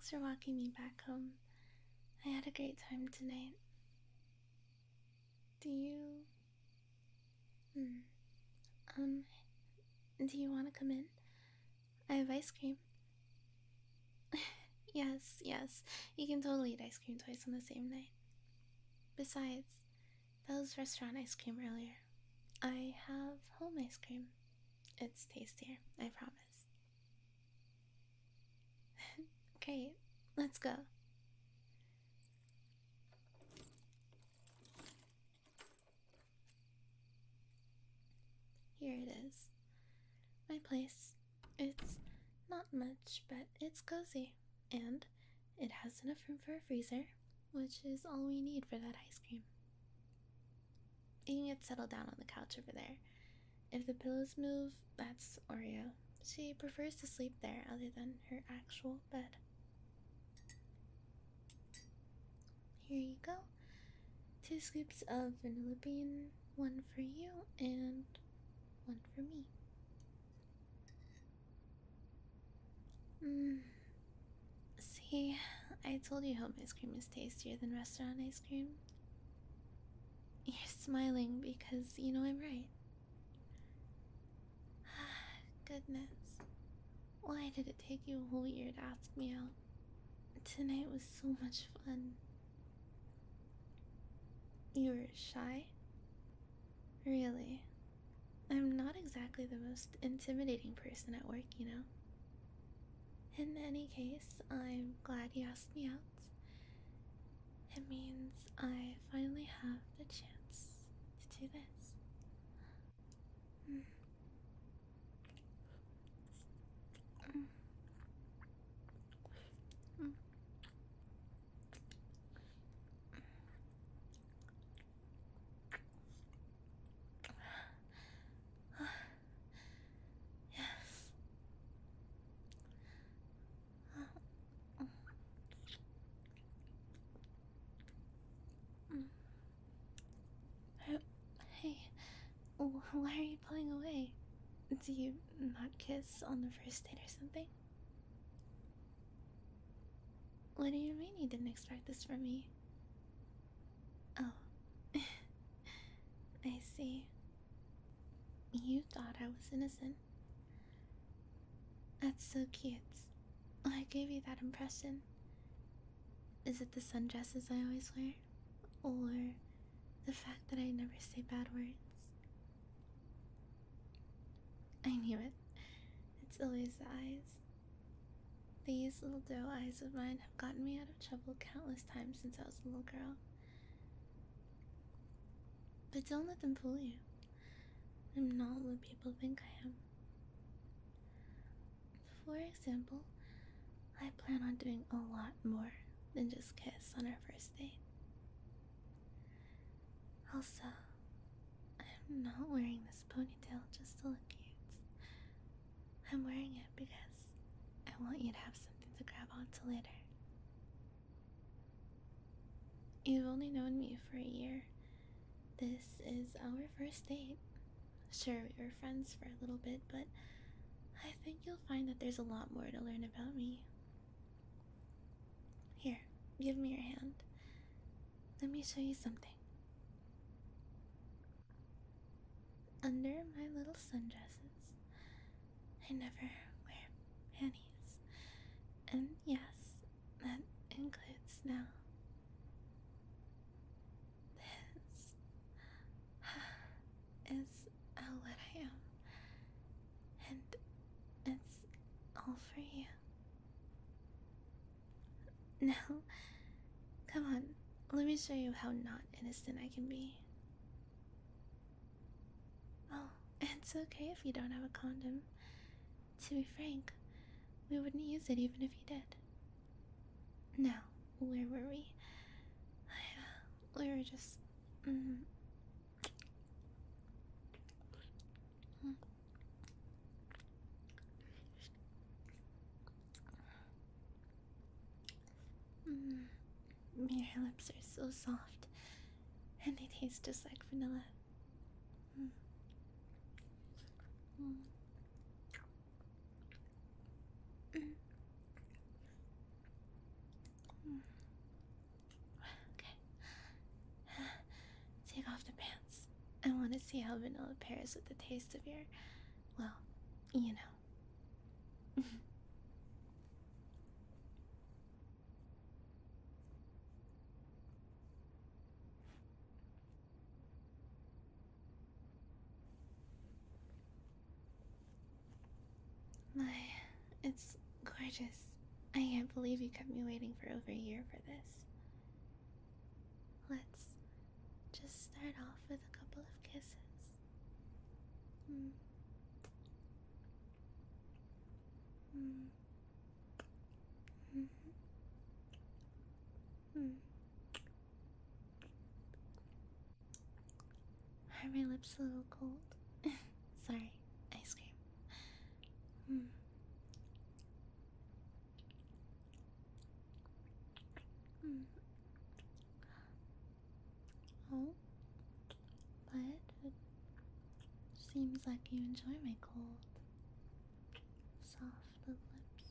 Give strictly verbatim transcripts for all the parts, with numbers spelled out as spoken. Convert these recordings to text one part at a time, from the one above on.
Thanks for walking me back home. I had a great time tonight. Do you. Hmm. Um, do you want to come in? I have ice cream. Yes, yes. You can totally eat ice cream twice on the same night. Besides, that was restaurant ice cream earlier. I have home ice cream. It's tastier, I promise. Great. Let's go. Here it is. My place. It's not much, but it's cozy. And it has enough room for a freezer, which is all we need for that ice cream. You can get settled down on the couch over there. If the pillows move, that's Oreo. She prefers to sleep there other than her actual bed. Here you go. Two scoops of vanilla bean, one for you and one for me. Mm. See, I told you home ice cream is tastier than restaurant ice cream. You're smiling because you know I'm right. Goodness. Why did it take you a whole year to ask me out? Tonight was so much fun. You were shy? Really? I'm not exactly the most intimidating person at work, you know. In any case, I'm glad you asked me out. It means I finally have the chance to do this. Mm. Mm. Mm. Yes. Mm. Hey, why are you pulling away? Do you not kiss on the first date or something? What do you mean you didn't expect this from me? Oh, I see. You thought I was innocent. That's so cute. I gave you that impression. Is it the sundresses I always wear? Or the fact that I never say bad words? I knew it. It's always the eyes. These little doe eyes of mine have gotten me out of trouble countless times since I was a little girl. But don't let them fool you. I'm not what people think I am. For example, I plan on doing a lot more than just kiss on our first date. Also, I'm not wearing this ponytail just to look cute. I'm wearing it because I want you to have something to grab onto later. You've only known me for a year. This is our first date. Sure, we were friends for a little bit, but I think you'll find that there's a lot more to learn about me. Here, give me your hand. Let me show you something. Under my little sundresses, I never wear panties. And yes, that includes now. This is uh, what I am. And it's all for you. Now, come on, let me show you how not innocent I can be. Oh, it's okay if you don't have a condom. To be frank, we wouldn't use it even if you did. Now, where were we? We were just. Mm, mm, your lips are so soft, and they taste just like vanilla. Mm. Mm. Mm. see how vanilla pairs with the taste of your, well, you know. My, it's gorgeous. I can't believe you kept me waiting for over a year for this. Let's just start off with a couple of kisses. Mm. Mm. Mm-hmm. Mm. Are my lips a little cold? Sorry, ice cream. Mm. Mm. Oh, but it seems like you enjoy my cold, soft lips.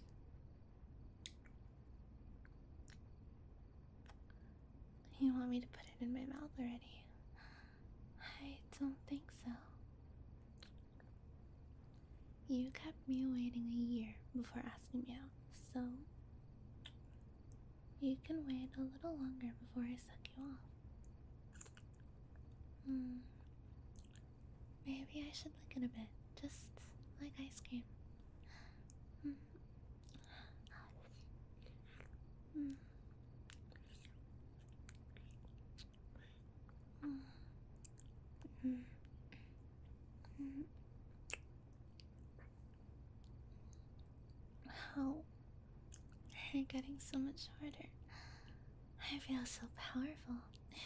You want me to put it in my mouth already? I don't think so. You kept me waiting a year before asking me out, so you can wait a little longer before I suck you off. Hmm. Maybe I should lick it a bit, just like ice cream. Mm. Mm. Mm. Mm. Mm. How you're getting so much harder. I feel so powerful.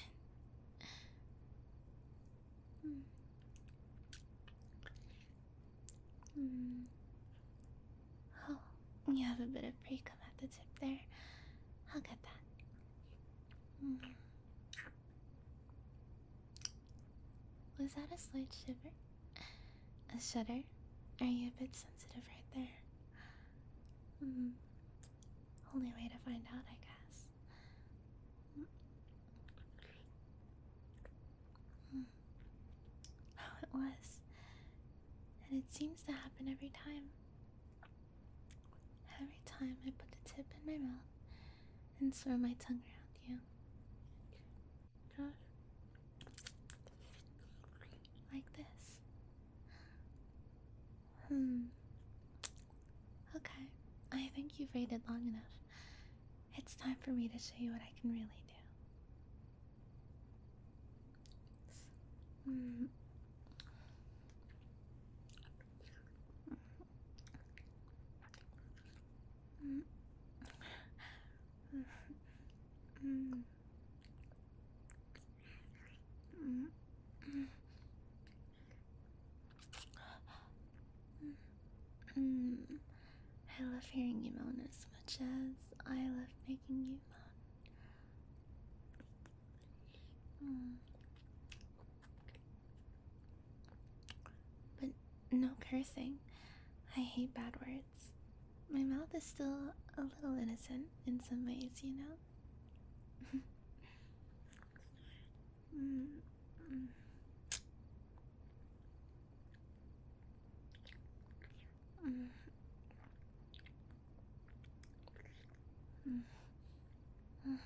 Mm. Mm. Oh, you have a bit of pre-cum at the tip there. I'll get that. Mm. Was that a slight shiver? A shudder? Are you a bit sensitive right there? Mm. Only way to find out, I guess. Mm. Mm. Oh, it was. And it seems to happen every time. Every time I put the tip in my mouth and swirl my tongue around you. Just like this. Hmm. Okay. I think you've waited long enough. It's time for me to show you what I can really do. Hmm. Mm. Mm. Mm. Mm. Mm. I love hearing you moan as much as I love making you moan. Mm. But no cursing. I hate bad words. My mouth is still a little innocent in some ways, you know? Mm. Mm. Mm. Mm. Mm.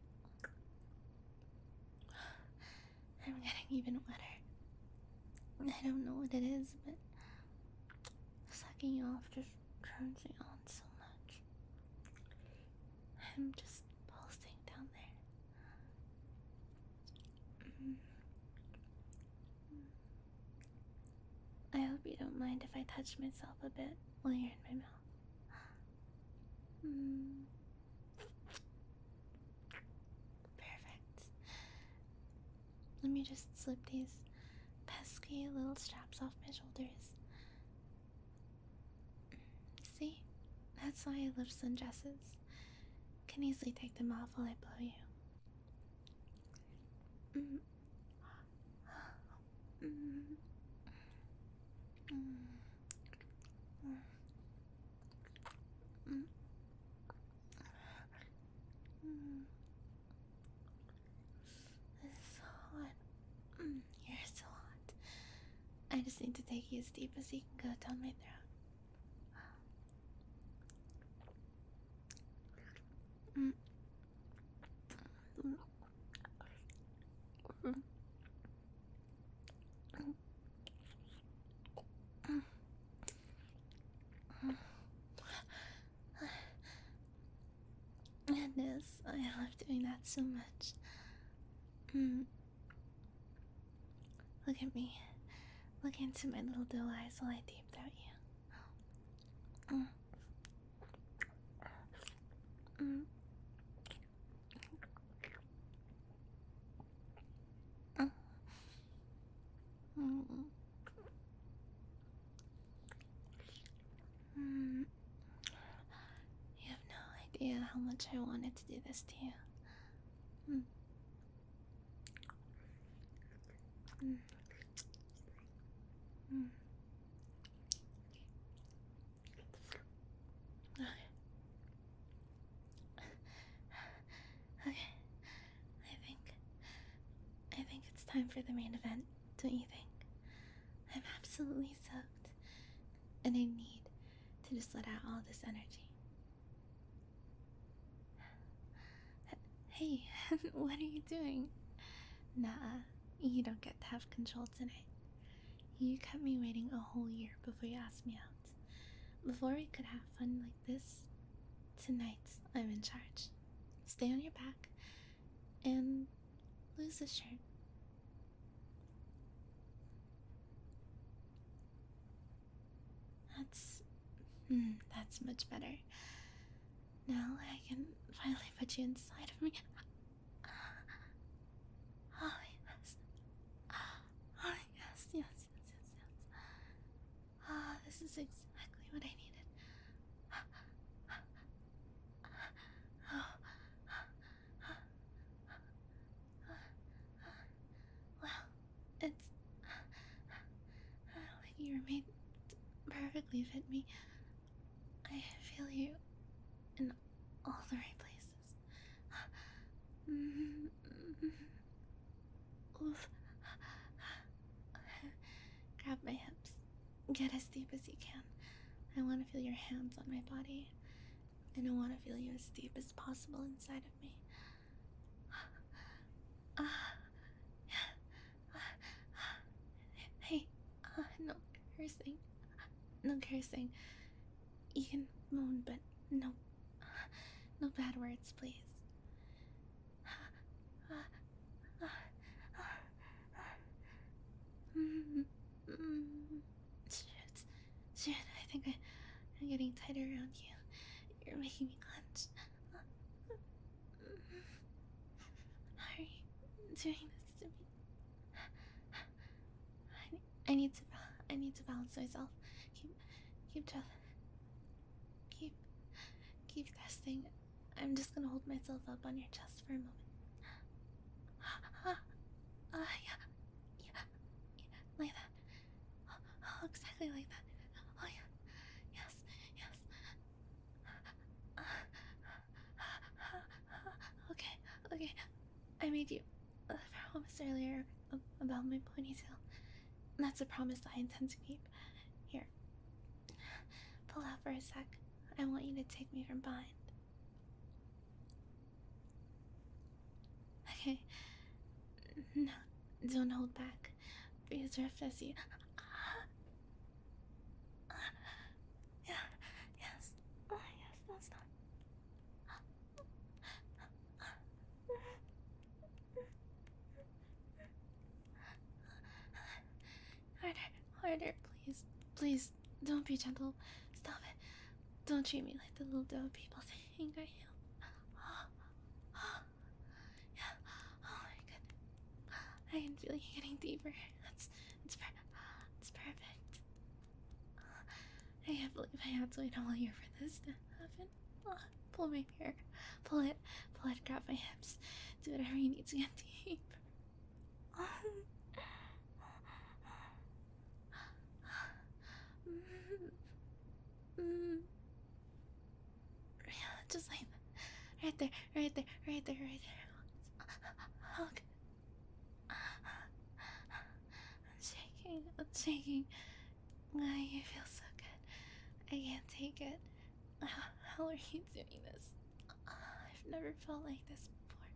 I'm getting even wetter. I don't know what it is, but sucking you off just turns me on so much. I'm just pulsing down there. Mm. I hope you don't mind if I touch myself a bit while you're in my mouth. Mm. Perfect. Let me just slip these pesky little straps off my shoulders. See? That's why I love sundresses. Can easily take them off while I blow you. Mm. Mm. Mm. Mm. Mm. This is so hot. Mm. You're so hot. you as deep as you can go down my throat. Mm. Mm. Mm. Mm. Mm. Goodness, I love doing that so much. Mm. Look at me. Look into my little doe eyes while I deep throat you. Mm. Mm. Mm. Mm. Mm. You have no idea how much I wanted to do this to you. Mm. Mm. Mm. Okay. I think I think it's time for the main event, don't you think? I'm absolutely soaked, and I need to just let out all this energy. Hey, what are you doing? Nah, you don't get to have control tonight. You kept me waiting a whole year before you asked me out. Before we could have fun like this, tonight I'm in charge. Stay on your back and lose the shirt. That's... Mm, that's much better. Now I can finally put you inside of me. Oh, yes. Oh, yes, yes, yes, yes, yes. Ah, this is exactly what I needed. Oh. Wow, it's like you were made to perfectly fit me. I feel you in all the right places. Oof. Grab my hips. Get as deep as you can. I want to feel your hands on my body. And I want to feel you as deep as possible inside of me. Ah. Hey, uh, no cursing. No cursing. You can moan, but no, no bad words, please. Shit, shit, I think I, I'm getting tighter around you. You're making me clench. How are you doing this to me? I, I need to, I need to balance myself. Keep, keep, just, keep, keep testing. I'm just gonna hold myself up on your chest for a moment. Uh, yeah, yeah, yeah, like that. Oh, exactly like that. Oh, yeah, yes, yes. Okay, okay. I made you a promise earlier about my ponytail. That's a promise I intend to keep. Here, pull out for a sec. I want you to take me from behind. Okay. No, don't hold back. Be as rough as you. Yeah, yes. Oh, yes, don't stop. Harder, harder, please. Please, don't be gentle. Stop it. Don't treat me like the little doe people think I am. Yeah. Oh my goodness. I can feel you getting deeper. That's it's per it's perfect. I can't believe I had to wait a whole year for this to happen. Oh, pull my hair. Pull it. Pull it. Grab my hips. Do whatever you need to get deep. Just like that. Right there. Right there. Right there. Right there. Okay. I'm shaking. I'm shaking. feels so good. I can't take it. How, how are you doing this? I've never felt like this before.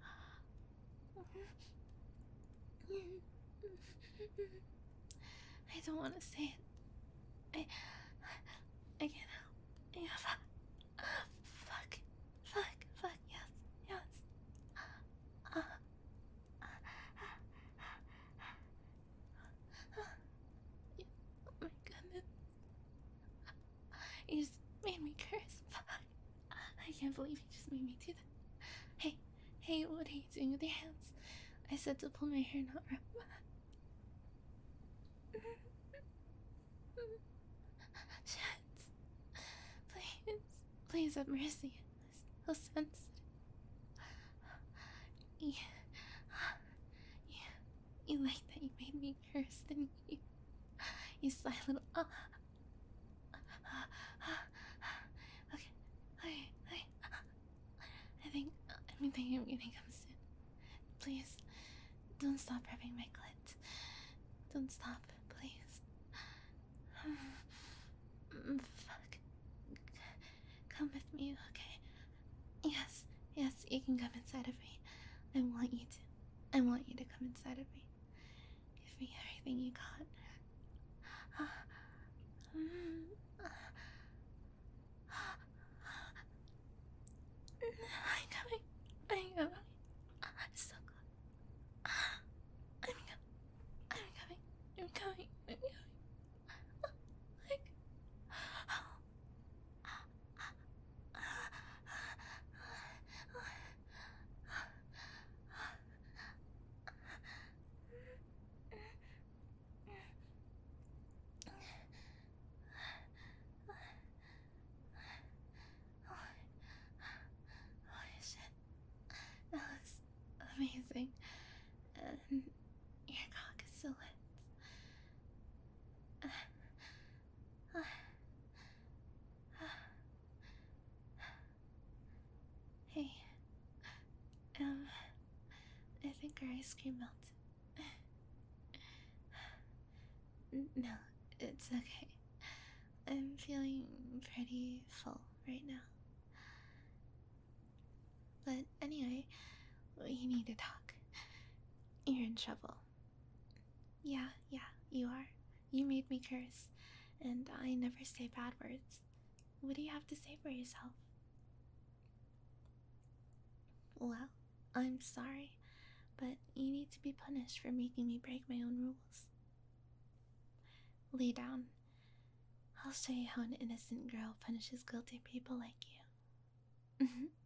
I don't want to say it. I, I can't help. Yeah, fuck, fuck, fuck, fuck, yes, yes. Uh, oh my goodness. You just made me curse. Fuck. I can't believe you just made me do that. Hey, hey, what are you doing with your hands? I said to pull my hair, not rub. Shit. Please, please have mercy. So sensitive. You, you, you like that you made me curse, didn't you? You sly little. Uh, okay, okay, okay. I think, I think I'm gonna come soon. Please, don't stop rubbing my clit. Don't stop, please. Fuck. Come with me, okay? Yes, yes, you can come inside of me. I want you to. I want you to come inside of me. Give me everything you got. I'm coming. I'm coming. So good. I'm coming. I'm coming. I'm coming. I'm coming. Like, holy shit. That was amazing. And your cock is so lit. Hey, um, I think our ice cream melted. No, it's okay. I'm feeling pretty full right now. But anyway, we need to talk. You're in trouble. Yeah, yeah, you are. You made me curse, and I never say bad words. What do you have to say for yourself? Well, I'm sorry, but you need to be punished for making me break my own rules. Lay down. I'll show you how an innocent girl punishes guilty people like you.